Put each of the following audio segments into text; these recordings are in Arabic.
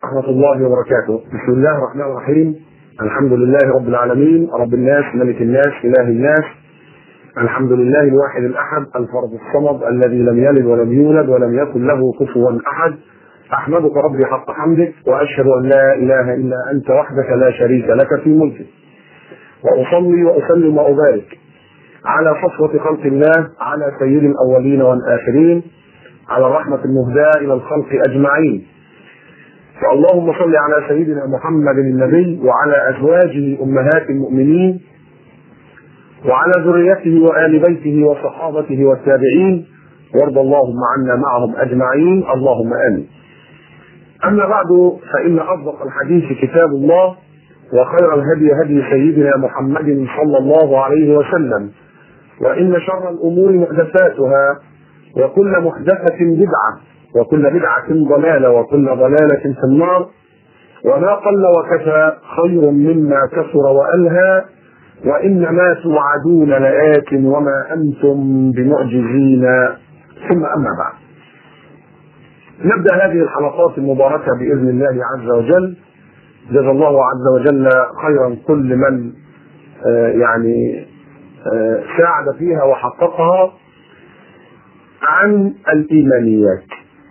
ورحمة الله وبركاته. بسم الله الرحمن الرحيم. الحمد لله رب العالمين، رب الناس، ملك الناس، إله الناس. الحمد لله الواحد الأحد الفرد الصمد الذي لم يلد ولم يولد ولم يكن له كفوا أحد. أحمدك ربي حق حمدك، وأشهد أن لا إله إلا أنت وحدك لا شريك لك في ملكك، وأصلي وأسلم وأبارك على صفوة خلق الله، على سيد الأولين والآخرين، على الرحمة المهداة إلى الخلق أجمعين. فاللهم صل على سيدنا محمد النبي وعلى أزواجه أمهات المؤمنين وعلى ذريته وآل بيته وصحابته والتابعين، وارض اللهم عنا معهم أجمعين، اللهم آمين. أما بعد، فإن أصدق الحديث كتاب الله، وخير الهدي هدي سيدنا محمد صلى الله عليه وسلم، وإن شر الأمور محدثاتها، وكل محدثة بدعة، وكل بدعة ضلالة، وكل ضلالة في النار. وما قل وكفى خير مما كثر وألهى، وإنما توعدون لآت وما أنتم بمعجزين. ثم أما بعد، نبدأ هذه الحلقات المباركة بإذن الله عز وجل. جزا الله عز وجل خيرا كل من ساعد فيها وحققها، عن الإيمانيات.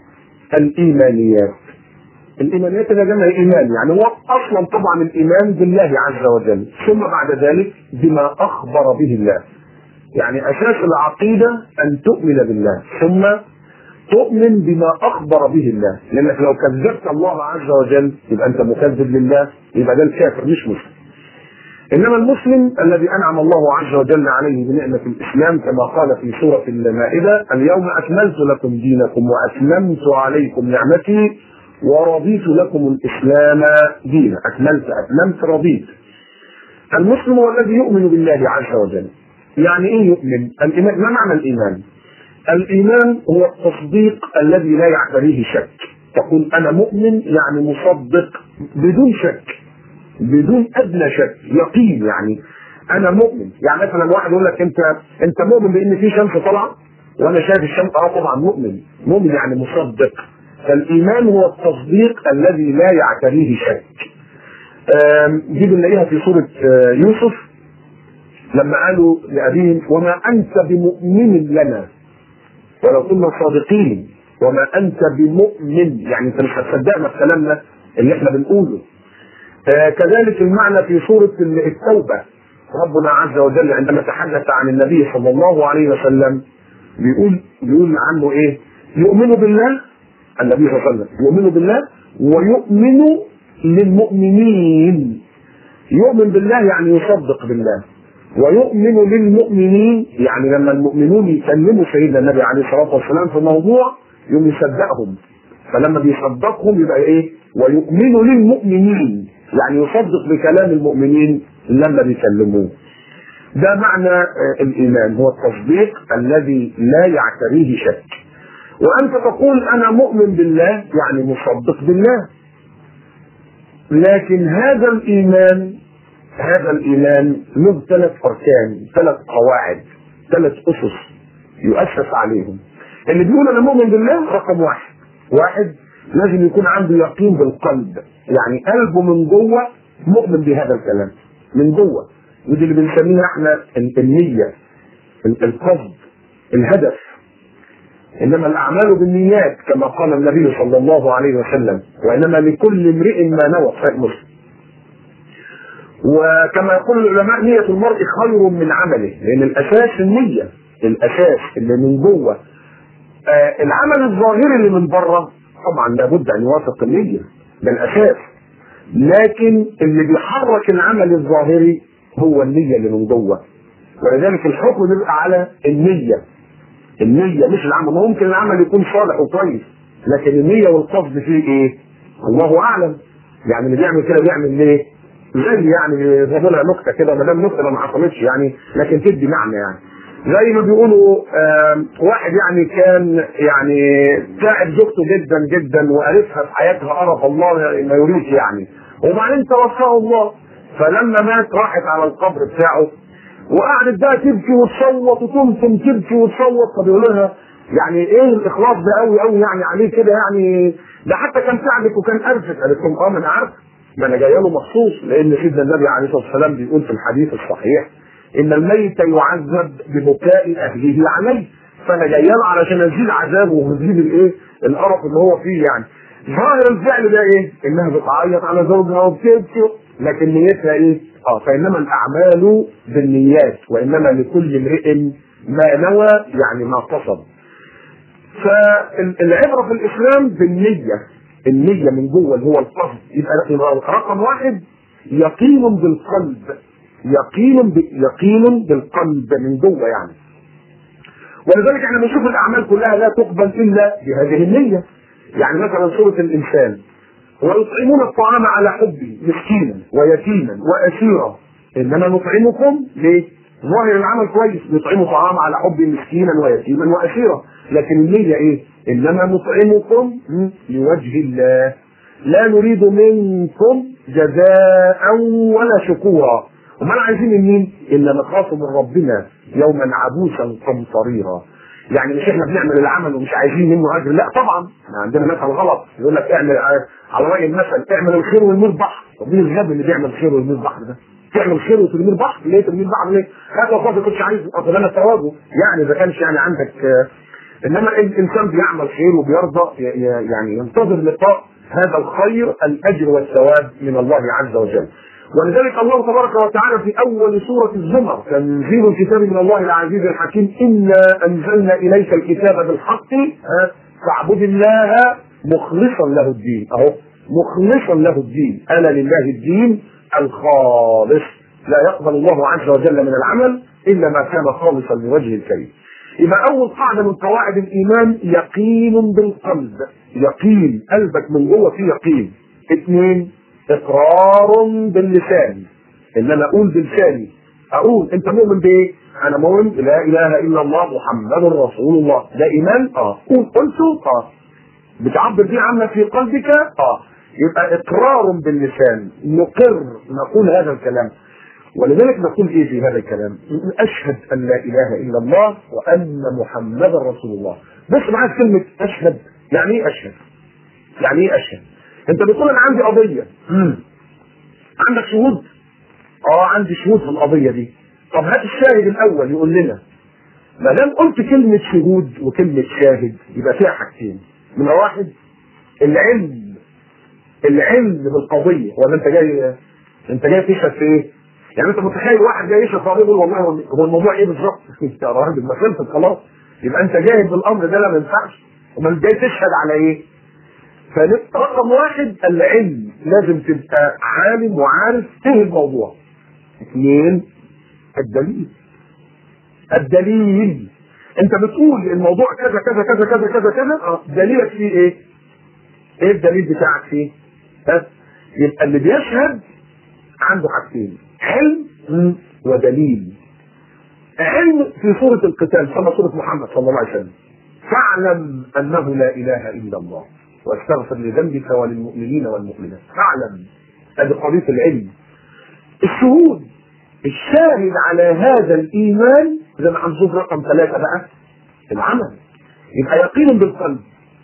الإيمانيات اللي جمع إيمان، يعني هو أصلا طبعا الإيمان بالله عز وجل، ثم بعد ذلك بما أخبر به الله. يعني أساس العقيدة أن تؤمن بالله، ثم تؤمن بما أخبر به الله، لأنك لو كذبت الله عز وجل يبقى أنت مكذب لله، يبقى ده الكافر مش مسلم. إنما المسلم الذي أنعم الله عز وجل عليه بنعمة الإسلام، كما قال في سورة المائدة: اليوم أكملت لكم دينكم وأتممت عليكم نعمتي ورضيت لكم الإسلام دينا. أتممت رضيت. المسلم هو الذي يؤمن بالله عز وجل. يعني إيه يؤمن؟ الإيمان، ما معنى الإيمان؟ الإيمان هو التصديق الذي لا يعتريه شك. تقول أنا مؤمن، يعني مصدق بدون شك، بدون ادنى شك، يقين. يعني انا مؤمن. يعني مثلا واحد يقول لك انت مؤمن بان في شمس طالعه وانا شايف الشمس؟ طبعا مؤمن يعني مصدق. فالايمان هو التصديق الذي لا يعتريه شك. دي بنلاقيها في سوره يوسف لما قالوا لابيهم: وما انت بمؤمن لنا ولو كنا صادقين. وما انت بمؤمن، يعني انت مش هتصدقنا في كلامنا اللي احنا بنقوله. كذلك المعنى في سورة التوبة، ربنا عز وجل عندما تحدث عن النبي صلى الله عليه وسلم بيقول عنه ايه؟ يؤمن بالله. النبي صلى الله عليه وسلم يؤمن بالله ويؤمن للمؤمنين. يؤمن بالله يعني يصدق بالله، ويؤمن للمؤمنين يعني لما المؤمنون يكلموا سيدنا النبي عليه الصلاة والسلام في موضوع يوم يصدقهم، فلما بيصدقهم يبقى ايه؟ ويؤمن للمؤمنين، يعني يصدق بكلام المؤمنين لما بيكلموه. ده معنى الإيمان، هو التصديق الذي لا يعتريه شك. وأنت تقول أنا مؤمن بالله، يعني مصدق بالله. لكن هذا الإيمان له 3 أركان، 3 قواعد، 3 أسس يؤسس عليهم. اللي بيقول أنا مؤمن بالله، رقم واحد لازم يكون عنده يقين بالقلب، يعني قلبه من جوه مؤمن بهذا الكلام من جوه. ودي اللي بنسميها احنا النية، القصد، الهدف. انما الاعمال بالنيات كما قال النبي صلى الله عليه وسلم، وانما لكل امرئ ما نوى. صحيح مسلم. وكما يقول العلماء: نية المرء خير من عمله، لان الاساس النية، الاساس اللي من جوه. العمل الظاهري اللي من بره طبعا لابد ان يوافق النية، ده الاساس. لكن اللي بيحرك العمل الظاهري هو النية اللي من جوه، ولذلك الحكم بيبقى على النية مش العمل. ممكن العمل يكون صالح وكويس، لكن النية والقصد فيه ايه؟ الله اعلم. يعني اللي بيعمل كده بيعمل ليه؟ زي يعني زي لها نكته كده، ما دام نكته ما حصلتش يعني، لكن تدي معنى. يعني زي ما بيقولوا واحد يعني كان يعني تعب زوجته جدا جدا وقالتها في حياتها قرف الله ما يريد يعني، وبعدين توفاه الله. فلما مات راحت على القبر بتاعه وقعدت بقى تبكي وتصوت وتمتم تبكي وتصوت. طب يقول لها يعني ايه الاخلاص ده قوي يعني عليه كده، يعني ده حتى كان ساعدك وكان ارفق، قالت لهم اه ما انا عارف، ما انا جايه له مخصوص، لان سيدنا النبي عليه الصلاه والسلام بيقول في الحديث الصحيح ان الميت يعذب ببكاء اهله عليه، فانا جايه له علشان ازيد عذابه وازيد الايه القرف اللي هو فيه يعني. ظاهر الفعل ده ايه؟ انها بتعيط على زوجها وبتبكي، لكن نيتها ايه؟ فانما الاعمال بالنيات وانما لكل امرئ ما نوى، يعني ما قصد. فالعبره في الاسلام بالنيه، النيه من جوه اللي هو القصد. يبقى رقم واحد يقين بالقلب، يقين بالقلب من جوه يعني. ولذلك احنا بنشوف الاعمال كلها لا تقبل الا بهذه النيه. يعني مثلا سوره الانسان ويطعمون الطعام على حبه مسكينا ويتيما واسيرا انما نطعمكم ليه؟ ظاهر العمل كويس، يطعموا طعام على حبه مسكينا ويتيما واسيرا، لكن النيه ايه؟ انما نطعمكم لوجه الله لا نريد منكم جزاء ولا شكورا. وما عايزين مين؟ الا نخاف من ربنا يوما عبوسا قمطريرا. يعني مش احنا بنعمل العمل ومش عايزين منه اجر، لا طبعا، احنا عندنا مثل غلط يقول لك اعمل على راي المثل اعمل الخير والمير بحر. طب مين الغبي اللي بيعمل الخير والمير بحر ده؟ تعمل خير وترمير بحر، ليه ترمير بحر ليه؟ هذا والله ما كنتش عايز اصل انا ثوابه، يعني اذا كانش يعني عندك انما الانسان بيعمل خير وبيرضى يعني ينتظر لقاء هذا الخير الاجر والثواب من الله عز وجل. ولذلك الله تبارك وتعالى في اول سوره الزمر تنزيل الكتاب من الله العزيز الحكيم انا انزلنا اليك الكتاب بالحق فاعبد الله مخلصا له الدين. اهو مخلصا له الدين، انا لله الدين الخالص، لا يقبل الله عز وجل من العمل الا ما كان خالصا لوجه الكريم. يبقى اول قاعده من قواعد الايمان يقين بالقلب، يقين قلبك من جوه فيه يقين. اثنين اقرار باللسان، ان انا اقول بلساني، اقول انت مؤمن بايه؟ انا مؤمن لا اله الا الله محمد رسول الله، ده ايمان. قلته بتعبر بيه عنك في قلبك. يبقى اقرار باللسان، نقر نقول هذا الكلام. ولذلك نقول ايه في هذا الكلام؟ اشهد ان لا اله الا الله وان محمدا رسول الله. بص معاك كلمه اشهد، يعني ايه اشهد؟ يعني ايه اشهد؟ انت بتقول انا عندي قضيه، عندك شهود؟ عندي شهود في القضيه دي. طب هات الشاهد الاول يقول لنا. ما دام قلت كلمه شهود وكلمه شاهد يبقى فيها حاجتين. من واحد العلم بالقضيه، ولا انت جاي تشهد في ايه؟ يعني انت متخيل واحد جاي يشهد في قضيه يقول والله هو الموضوع ايه بالظبط؟ انت يا راجل ما خلصت خلاص، يبقى انت جاهد بالامر ده، لا ما ينفعش. امال جاي تشهد على ايه؟ فرقم واحد العلم، لازم تبقى عالم وعارف ايه الموضوع. اثنين الدليل. انت بتقول الموضوع كذا كذا كذا كذا كذا كذا، دليلك فيه ايه؟ ايه الدليل بتاعك فيه؟ يبقى اللي بيشهد عنده حاجتين، علم ودليل. علم في سورة القتال كما سورة محمد صلى الله عليه وسلم، فاعلم انه لا اله الا الله واستغفر لذنبك وللمؤمنين والمؤمنات. فاعلم، هذه قضية العلم. الشهود، الشاهد على هذا الايمان زي ما هنشوف رقم 3 بقى العمل. يبقى يقين بالقلب،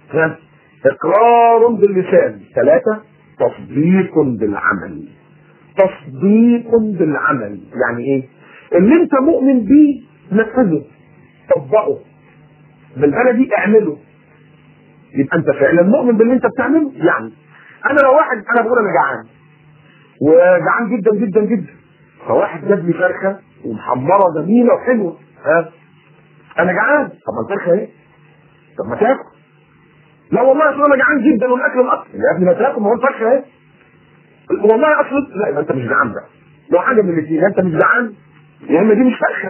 اقرار باللسان، 3 تصديق بالعمل. تصديق بالعمل يعني ايه؟ اللي انت مؤمن بيه نفذه، طبقه، بالبلدي اعمله. يبقى انت فعلا مؤمن باللي انت بتعمله. يعني انا لو واحد انا بقول انا جعان وجعان جدا جدا جدا، فواحد جاب لي فرخه ومحمره جميله وحلوه، انا جعان، طب ما الفرخه ايه؟ طب ما تاكل. لا والله اصل انا جعان جدا والاكل مقطع، يا ابني ما تاكل، ما هو الفرخه ايه؟ والله اصل لا، يبقى انت مش جعان بقى. لو حاجه من الاثنين، انت مش جعان يا اما دي مش فرخه.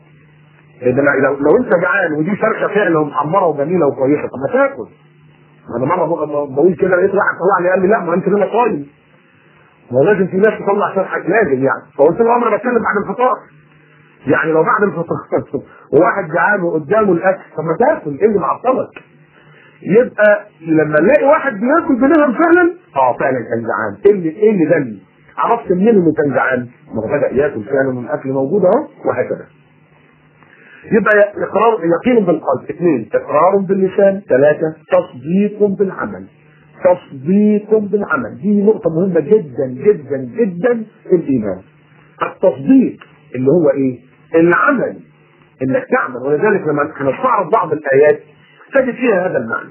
لو انت جعان ودي فرخه فعلا ومحمره وجميله وكويسه، طب ما تاكل. انا مره بقول كده لقيت واحد طلع لي قال لي لا ما انت كده صايم، ما لازم في ناس تطلع فرحك لازم يعني. فقلت له انا بتكلم بعد الفطار، يعني لو بعد الفطار وواحد جعان وقدامه الاكل، طب ما تاكل، ايه اللي معطلك؟ يبقى لما نلاقي واحد بياكل بنهم فعلا، فعلا كان جعان. ايه اللي دل؟ عرفت منين انه كان جعان؟ ما هو بدا ياكل فعلا من الاكل موجود اهو، وهكذا. يبقى اقرار، يقين بالقلب. 2 اقرار باللسان. 3 تصديق بالعمل. تصديق بالعمل. دي نقطة مهمة جدا جدا جدا في الإيمان. التصديق اللي هو إيه؟ العمل، إنك تعمل. ولذلك لما نستعرض بعض الآيات تجد فيها هذا المعنى.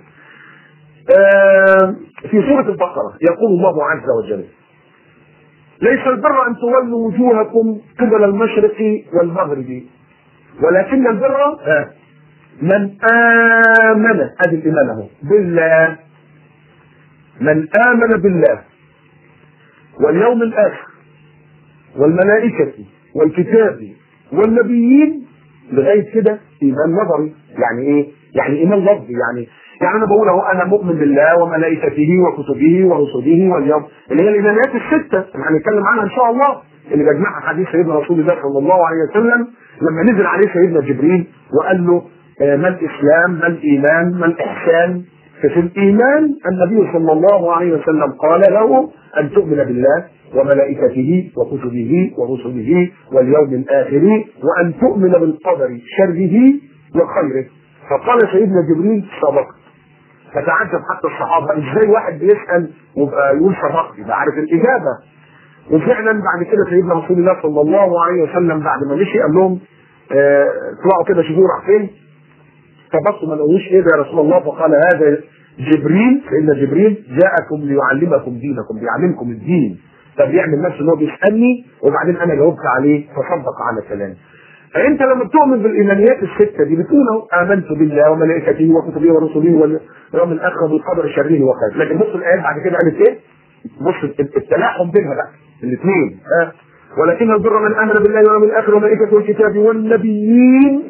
في سورة البقرة يقول الله عز وجل: ليس البر أن تولوا وجوهكم قبل المشرق والمغرب ولكن البر من آمن، هذه الإيمان اهو، بالله، من آمن بالله واليوم الآخر والملائكة والكتاب والنبيين، لغاية كده إيمان نظري. يعني إيه؟ يعني إيمان لفظي. يعني أنا بقول أهو أنا مؤمن بالله وملائكته وكتبه ورسله واليوم، اللي هي الإيمانيات الستة اللي هنتكلم عنها إن شاء الله، اللي بيجمعها حديث سيدنا رسول الله صلى الله عليه وسلم لما نزل عليه سيدنا جبريل وقال له ما الإسلام، ما الإيمان، ما الإحسان. ففي الإيمان النبي صلى الله عليه وسلم قال له أن تؤمن بالله وملائكته وكتبه ورسله واليوم الآخر وأن تؤمن بالقدر شره وخيره. فقال سيدنا جبريل: صدقت. فتعجب حتى الصحابة، ازاي واحد بيسأل ويبقى يقول صدقت، يبقى عارف الإجابة. وفعلا بعد كده سيدنا رسول الله صلى الله عليه وسلم بعد ما مشي قال لهم اطلعوا كده شوفوا راح فين. فبصوا ما لقوش ايه ده يا رسول الله، فقال: هذا جبريل، فإن جبريل جاءكم ليعلمكم دينكم، بيعلمكم الدين. فبيعمل نفسه ان هو بيسألني وبعدين انا جاوبت عليه فصدق على كلامي. فانت لما بتؤمن بالايمانيات السته دي بتقول امنت بالله وملائكته وكتبه ورسله واليوم الاخر بالقدر شره وخيره. لكن بص الايات بعد كده قالت ايه؟ بص التلاحم بينها بقى الاثنين. ولكن البر من امن بالله واليوم الاخر والملائكه والكتاب والنبيين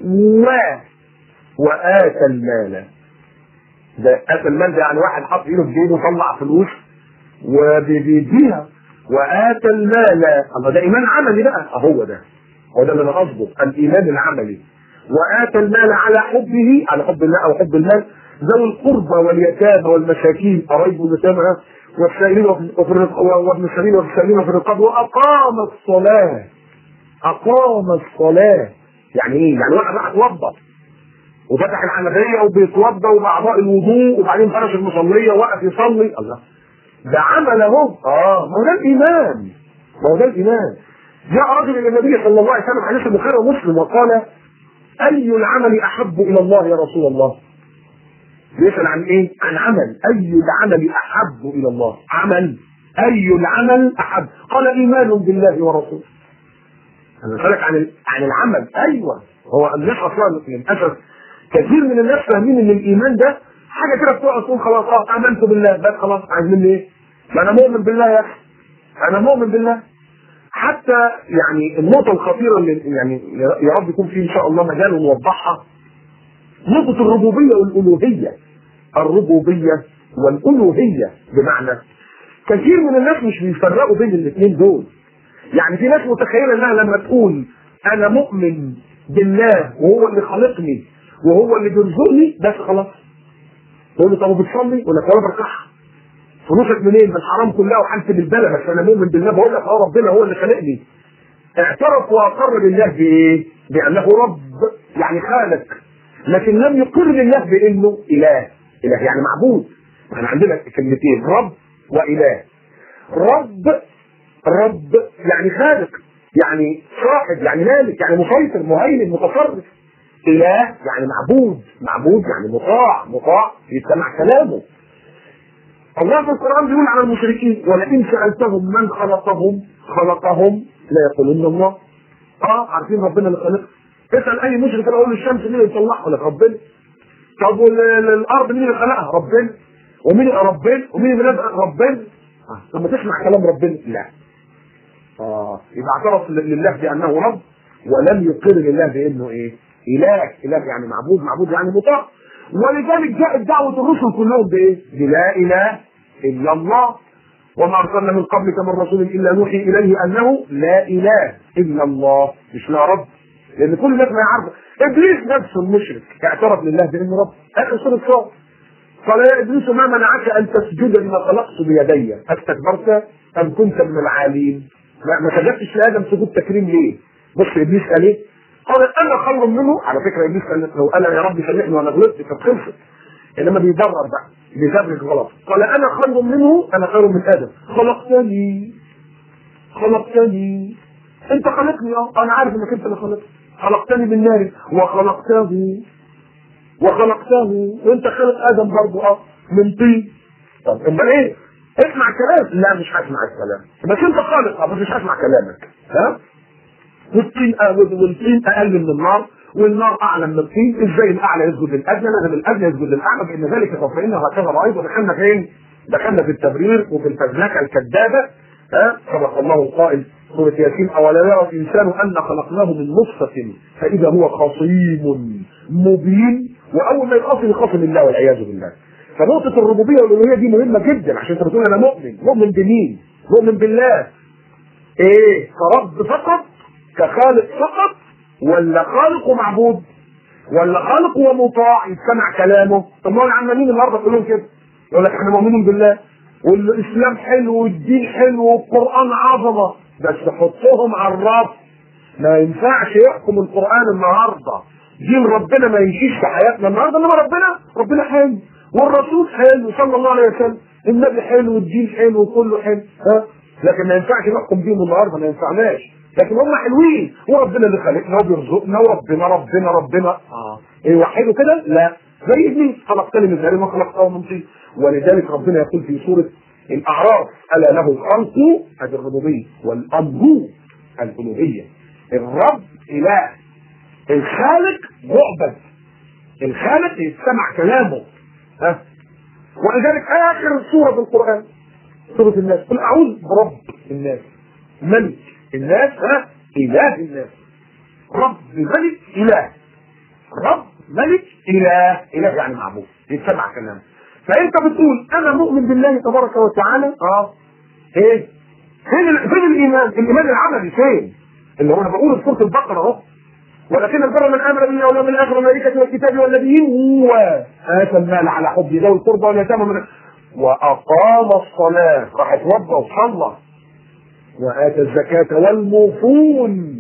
وآتى المال. ده آتى المال ده يعني واحد حط ايده في جيبه وطلع فلوس وبيديها. وآتى المال، الله ده ايمان عملي بقى. هو ده اللي انا قصده، الايمان العملي. وآتى المال على حبه، على حب الله او حب المال، ذوي القربى واليتامى والمساكين قرايب اليتامى والسائلين وابن السبيل والسائلين في الرقاب واقام الصلاه. اقام الصلاه يعني ايه؟ يعني واحد راح يتوضا وفتح الحنفيه وبيتوضا وباعضاء الوضوء وبعدين فرش المصليه وقف يصلي. الله، ده عمل اهو. ما هو ده الايمان، ما هو ده الايمان. جاء رجل الى النبي صلى الله عليه وسلم حديث البخاري ومسلم وقال: اي العمل احب الى الله يا رسول الله؟ بيسأل عن ايه؟ عن عمل. اي العمل احب الى الله؟ عمل. اي العمل احب؟ قال: ايمان بالله ورسوله. انا بسألك عن العمل. ايوه، هو الناس اصلا للاسف كثير من الناس فاهمين ان الايمان ده حاجه كده بتقعد تقول خلاص امنت بالله بس خلاص، عايز مني ايه؟ ما انا مؤمن بالله يا اخي، انا مؤمن بالله. حتى يعني النقطه الخطيره اللي يعني يا رب يكون في ان شاء الله مجال نوضحها، نقطه الربوبيه والالوهيه. الربوبيه والالوهيه بمعنى كثير من الناس مش بيفرقوا بين الاثنين دول. يعني في ناس متخيله انها لما تقول انا مؤمن بالله وهو اللي خلقني وهو اللي بيرزقني بس خلاص. تقول له: طب بتصلي؟ يقول لك: ولا بركعها. فلوسك منين؟ من الحرام كلها وحالتي بالبلد، بس انا مؤمن بالله. بقول لك ربنا هو اللي خلقني. اعترف واقر لله بايه؟ بانه رب، يعني خالق، لكن لم يقر لله بانه اله. اله يعني معبود. احنا عندنا كلمتين: رب واله. رب يعني خالق، يعني صاحب، يعني مالك، يعني مسيطر، مهيمن، متصرف. اله يعني معبود يعني مطاع يستمع كلامه. الله في القرآن بيقول على المشركين: ولئن سألتهم من خلقهم لا يقولون الله. عارفين ربنا اللي خلقها. اسأل اي مشرك اقول له الشمس مين اللي طلعها؟ لك ربنا. طب والارض مين اللي خلقها؟ ربنا. ومين ربنا؟ ومين اللي رزق؟ ربنا. لما تسمع كلام ربنا لا. يبقى اعترف لله بانه رب ولم يقر لله بانه ايه؟ اله يعني معبود يعني مطاع. ولذلك جاءت دعوه الرسل كلهم بايه؟ بلا اله الا الله. وما ارسلنا من قبلك من رسول الا نوحي اليه انه لا اله الا الله، مش لا رب. لان كل الناس ما يعرف. ابليس نفسه المشرك اعترف لله بانه رب. اخر سوره صاد قال: يا ابليس ما منعك ان تسجد لما خلقت بيدي استكبرت ام كنت من العالين؟ ما سجدتش لادم سجود تكريم ليه؟ بص ابليس قال ايه؟ قال: انا خير منه. على فكره ابليس قال: لو قال يا رب سامحني وانا غلطت كانت خلصت. انما بيبرر بقى، بيدرج غلط. قال انا خير منه، انا خير من ادم. خلقتني انت خلقني، انا عارف انك انت اللي خلقتني من نار وخلقته وانت خلق ادم برضه من طين. طب امال ايه؟ اسمع كلام. لا مش هسمع الكلام، بس انت خالق بس مش هسمع كلامك. ها؟ والطين اقل من النار والنار اعلى من الطين، ازاي الاعلى يسجد للادنى؟ لازم الادنى يسجد للاعلى، بان ذلك تطمئن وهكذا رايت. ودخلنا فين؟ دخلنا في التبرير وفي الفزلكه الكذابه. صدق الله القائل سورة ياسين: أولا يرى الإنسان أن خلقناه من نطفة فإذا هو خصيم مبين. وأول ما يخاصم يخاصم الله والعياذ بالله. فنقطة الربوبية والألوهية دي مهمة جدا، عشان أنت بتقول أنا مؤمن بمين؟ مؤمن بالله. إيه؟ كرب فقط؟ كخالق فقط؟ ولا خالق ومعبود؟ ولا خالق ومطاع يتسمع كلامه؟ طب ما هو العمالين النهارده كلهم كده يقول لك احنا مؤمنين بالله والاسلام حلو والدين حلو والقران عظمه، بس حطهم على الرف. ما ينفعش يحكم القران النهارده دين ربنا ما يمشيش في حياتنا النهارده، انما ربنا حلو والرسول حلو صلى الله عليه وسلم، النبي حلو والدين حلو وكله حلو. لكن ما ينفعش نحكم بيهم النهارده، ما ينفعناش. لكن هم حلوين وربنا اللي خلقنا وبيرزقنا وربنا ايه وحده كده؟ لا، زي ابليس خلقتني من ذهب وخلقته من طين. ولذلك ربنا يقول في سوره الاعراف: الا له الخلق ادي الربوبيه والامر الالوهيه. الرب اله، الخالق معبد، الخالق يستمع كلامه. ولذلك اخر سوره في القران سوره الناس: قل اعوذ برب الناس ملك الناس اله الناس. رب ملك اله، رب ملك اله يعني معبود يتسمع كلامه. فانت بتقول انا مؤمن بالله تبارك وتعالى. ايه؟ فين الايمان العملي فين؟ اللي هو انا بقول في سوره البقره اهو: ولكن البر من امن بالله واليوم الاخر والملائكه والكتاب والنبيين واتى المال على حب ذوي القربى واليتامى واقام الصلاه، راح اتوضى وصلى، واتى الزكاه والموفون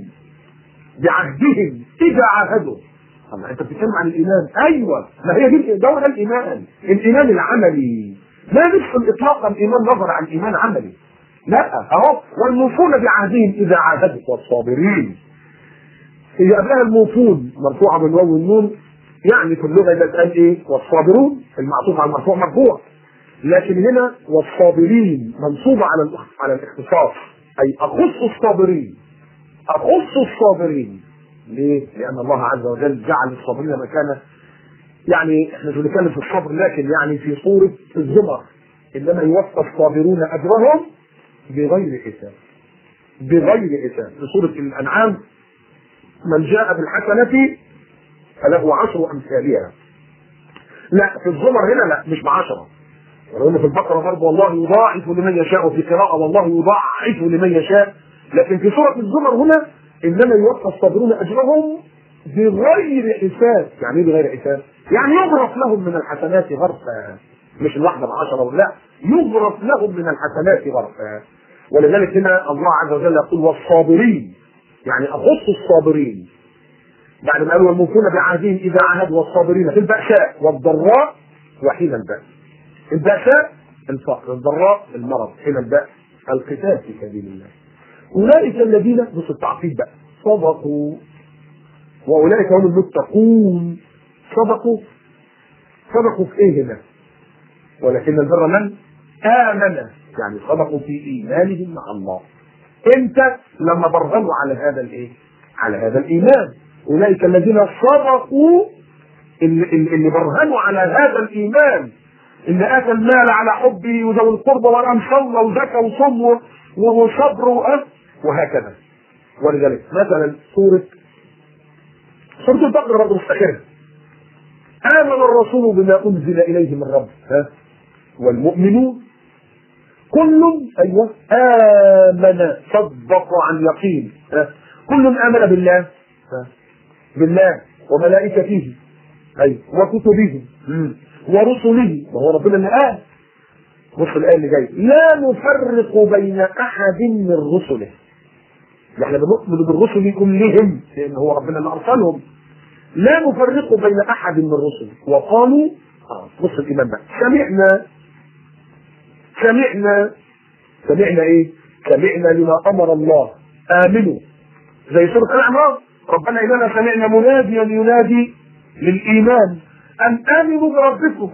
بعهدهم اذا عاهدوا. طبعا انت بتتكلم عن الايمان. ايوه، ما هي دي دور الايمان العملي. لا ندخل اطلاقا ايمان نظر عن ايمان عملي، لا. اهو والموفون بعهدهم اذا عاهدوا والصابرين. هي قبلها الموفون مرفوعه بالواو والنون، يعني في اللغه يبقى اتقال ايه؟ والصابرون، المعطوف على المرفوع مرفوع. لكن هنا والصابرين منصوبه على الاختصاص، اي اخص الصابرين. ليه؟ لان الله عز وجل جعل الصابرين مكانه. يعني احنا مش بنتكلم في الصبر، لكن يعني في صوره الزمر: انما يوفى الصابرون اجرهم بغير حساب. في سوره الانعام: من جاء بالحسنه فله 10 امثالها. لا، في الزمر هنا لا، مش ب10. ولو في البقره برضه والله يضاعف لمن يشاء، وفي قراءه والله يضاعف لمن يشاء. لكن في سوره الزمر هنا انما يوفى الصابرون اجرهم بغير حساب. يعني ايه بغير حساب؟ يعني يغرف لهم من الحسنات غرفا، مش الواحده ب10، لا، يغرف لهم من الحسنات غرفا. ولذلك هنا الله عز وجل يقول والصابرين، يعني اخص الصابرين بعد ما قالوا والموفون بعهدهم اذا عاهدوا والصابرين في البأساء والضراء وحين البأس. البأساء الفقر، الضراء المرض، حين البأس القتال في سبيل الله. اولئك الذين، بص التعقيد بقى: صدقوا واولئك هم المتقون. صدقوا في ايه هنا؟ ولكن البر من امن، يعني صدقوا في ايمانهم مع الله. امتى؟ لما برهنوا على هذا الايه؟ على هذا الايمان. اولئك الذين صدقوا، اللي برهنوا على هذا الايمان، اللي اتى المال على حبه وذوي القربى وقام صلى وزكى وصم وصبر وهكذا. ولذلك مثلا سوره البقره برضه مستخرة: امن الرسول بما انزل اليه من ربه والمؤمنون كل امن صدق عن يقين. كل امن بالله وملائكته وكتبه ورسله. وهو ربنا اللي قال. بص الايه اللي جايه: لا نفرق بين احد من رسله. احنا بنؤمن بالرسل كلهم لان هو ربنا اللي ارسلهم. لا نفرق بين احد من الرسل وقالوا بص الايمان بقى. سمعنا ايه؟ سمعنا لما امر الله. امنوا زي سوره الأعراف، ربنا اننا سمعنا مناديا ينادي للايمان ان امنوا بربكم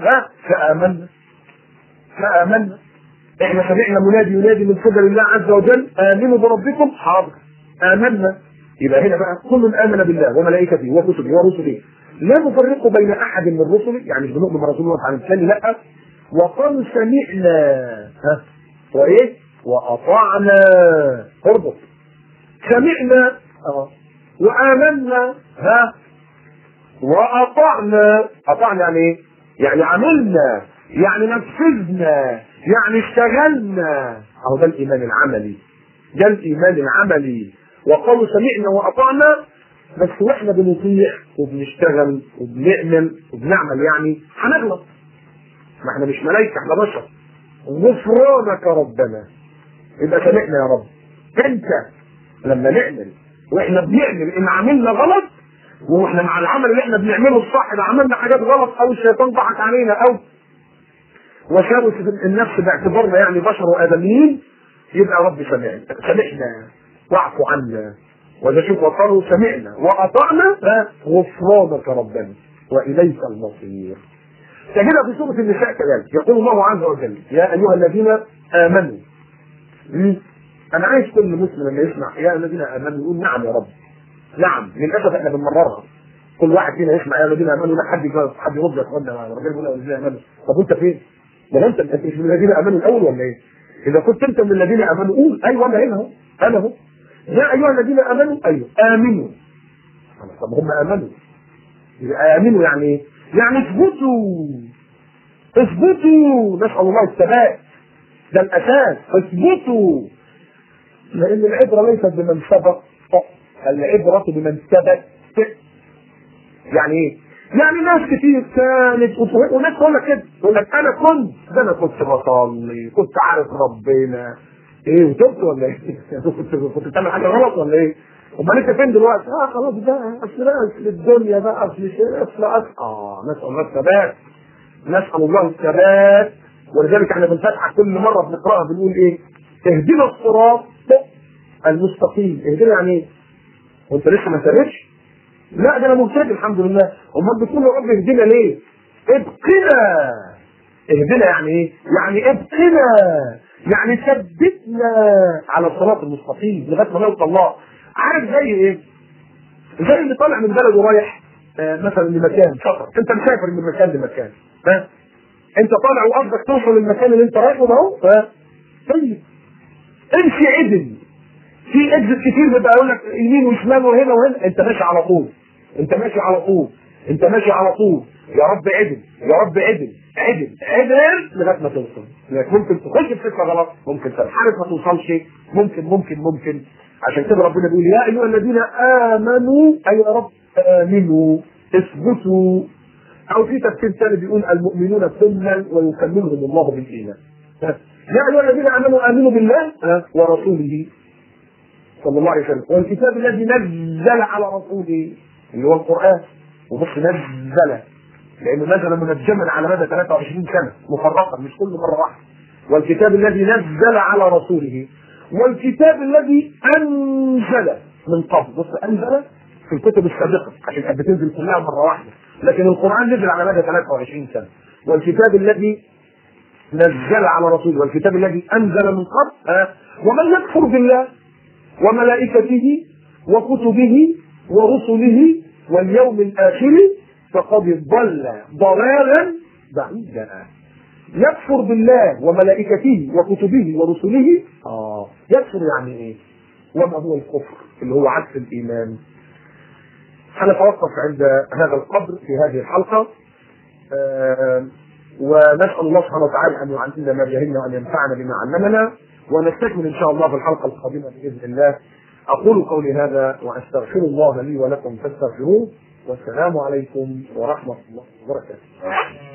فامنا. احنا سمعنا منادي ينادي من قبل الله عز وجل امنوا بربكم، حاضر امنا. يبقى هنا بقى كل امن بالله وملائكته وكتبه ورسله لا نفرق بين احد من رسله، يعني مش بنؤمن برسول الله عن الثاني، لا. وقالوا سمعنا وايه واطعنا، اربط سمعنا وامنا واطعنا. اطعنا يعني ايه؟ يعني عملنا، يعني نفذنا، يعني اشتغلنا. اهو ده الايمان العملي. وقالوا سمعنا واطعنا، بس واحنا بنطيع وبنشتغل وبنعمل يعني هنغلط، ما احنا مش ملائكه، احنا بشر. غفرانك ربنا، يبقى سمعنا يا رب. انت لما نعمل واحنا بنعمل ان عملنا غلط، واحنا مع العمل اللي احنا بنعمله الصح اذا عملنا حاجات غلط او الشيطان ضحك علينا او وشابه النفس باعتبارنا يعني بشر وادميين، يبقى رب سمعنا واعف عنا. وده شوف وقالوا سمعنا واطعنا غفرانك ربنا واليك المصير. تجدها في سوره النساء كذلك، يقول الله عز وجل يا ايها الذين امنوا. انا عايز كل مسلم لما يسمع يا الذين امنوا يقول نعم يا رب. نعم، للاسف احنا بنمررها، كل واحد فينا يسمع يا الذين امنوا، لا حد يرد يا اخوانا، الراجل يقول يا الذين امنوا. طب وانت فين؟ ده انت مش من الذين امنوا الاول ولا ايه؟ اذا كنت انت من الذين امنوا قول ايوه انا هنا اهو، انا اهو. يا ايها الذين امنوا، ايوه امنوا. طب هم امنوا، يبقى امنوا يعني ايه؟ يعني اثبتوا، نسال الله الثبات، ده الاساس. اثبتوا، لان العبره ليست بمن سبق، العبره بمن ثبت. يعني ايه؟ يعني ناس كتير كانت وناس تقول لك كده، تقول لك انا كنت بصلي، كنت عارف ربنا ايه، وتبت ولا ايه؟ كنت بتعمل حاجه غلط ولا ايه؟ امال انت فين دلوقتي؟ خلاص بقى، اصل الدنيا بقى، اصل نسال الله الثبات، نسال الله الثبات. ولذلك احنا بنفتح كل مره بنقراها بنقول ايه؟ اهدنا الصراط المستقيم. اهدنا يعني ايه؟ وانت لسه ما ثبتش؟ لا ده انا مهتدي الحمد لله. امال بتقول يا رب اهدنا ليه؟ ابقنا. اهدنا يعني ايه؟ يعني ابقنا، يعني ثبتنا على الصراط المستقيم لغايه ما نلقى الله. عارف زي ايه؟ زي اللي طالع من بلد ورايح مثلا لمكان سفر، انت مسافر من مكان لمكان، انت طالع وقصدك توصل للمكان اللي انت رايحه ده اهو، طيب امشي عدل. في اكزت كتير بيبقى يقول لك يمين وشمال وهنا وهنا، انت ماشي على طول، يا رب عدل، عدل لغايه ما توصل. ممكن تخش في سكه غلط، ممكن تنحرف ما توصلش، ممكن. عشان كده ربنا بيقول يا ايها الذين امنوا، اي يا رب امنوا اثبتوا. او في تفسير ثاني بيقول المؤمنون ثم ويكملهم الله بالايمان. يا ايها الذين امنوا بالله ورسوله صلى الله عليه وسلم والكتاب الذي نزل على رسوله اللي هو القرآن. وبص نزل لأنه نزل منجما على مدى 23 سنة مفرقا، مش كل مرة واحدة. والكتاب الذي نزل على رسوله والكتاب الذي أنزل من قبل. بص أنزل في الكتب السابقة عشان كانت بتنزل كلها مرة واحدة، لكن القرآن نزل على مدى 23 سنة. والكتاب الذي نزل على رسوله والكتاب الذي أنزل من قبل. ومن يكفر بالله وملائكته وكتبه ورسله واليوم الآخر فقد ضل ضلالا بعيدا. يكفر بالله وملائكته وكتبه ورسله. يكفر يعني ايه؟ وما هو الكفر؟ اللي هو عكس الإيمان. هنتوقف عند هذا القدر في هذه الحلقة، ونسأل الله سبحانه وتعالى أن يعلمنا ما جهلنا وأن ينفعنا بما علمنا، ونستكمل إن شاء الله في الحلقة القادمة بإذن الله. أقول قولي هذا وأستغفر الله لي ولكم فاستغفروه، والسلام عليكم ورحمة الله وبركاته.